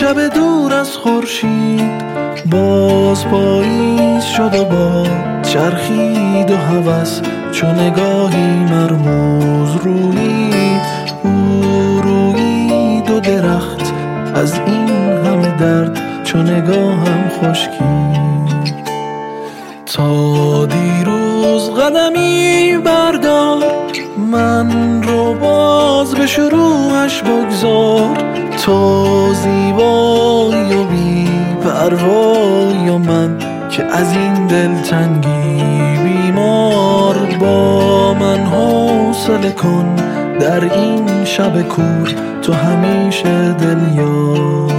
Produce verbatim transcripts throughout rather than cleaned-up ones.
شب دور از خورشید باز پاییز شد و با چرخید و هوس چو نگاهی مرموز رویید او رویید و درخت از این همه درد چو نگاهم خشکید. تا دیروز قدمی بردار من رو باز به شروعش بگذار، تو زیبایی و بی پروایی و من که از این دلتنگی بیمار. با من حوصله کن در این شب کور تو همیشه دلیار.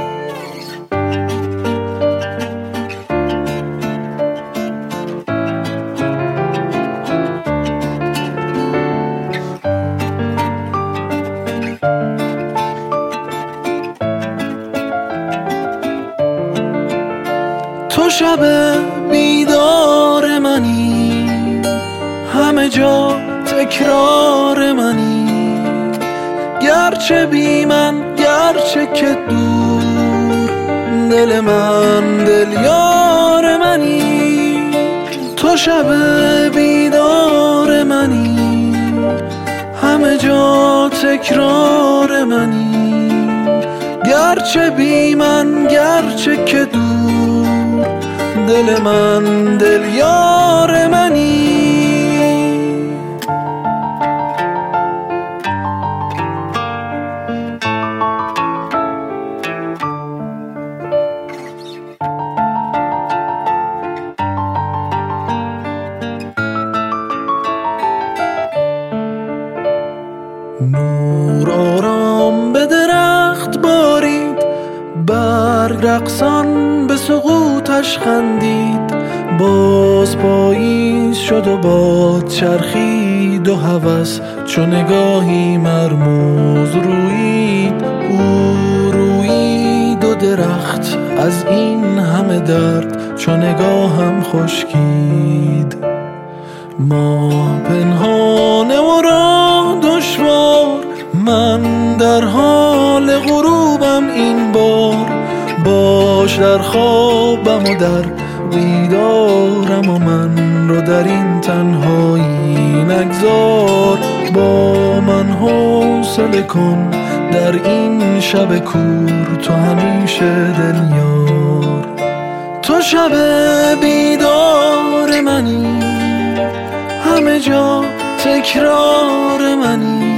تو شب بیدار منی، همه جا تکرار منی، گرچه بی من گرچه که دور دل من دل یار منی. تو شب بیدار منی، همه جا تکرار منی، گرچه بی من گرچه که دور دل من دل یار منی. نور آرام به درخت بارید، برگ رقصان به سقوطش خندید، باز پاییز شد و باد چرخید و هوس چو نگاهی مرموز رویید او رویید و درخت از این همه درد چو نگاهم خشکید. ما پنهانه و راه دشوار، من در حال غروبم این بار، باش در خوابم و در بیدارم و من رو در این تنهایی نگذار. با من حوصله کن در این شب کور تو همیشه دلیار. تو شب بیدار منی، همه جا تکرار منی،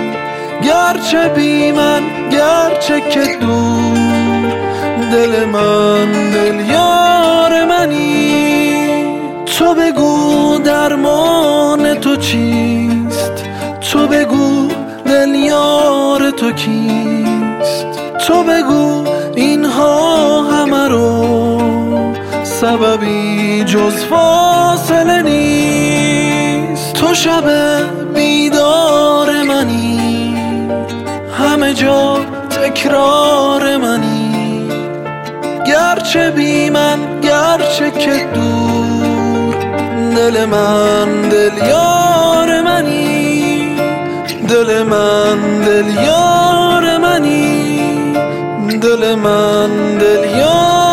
گرچه بی من گرچه که دور دل من دل یار منی. تو بگو درمان تو چیست، تو بگو دل یار تو کیست، تو بگو اینها همه رو سببی جز فاصله نیست. تو شب بیدار منی، همه جا تکرار منی، گرچه بی من گرچه که دور دل من دل یار منی، دل من دل یار منی، دل من دل یار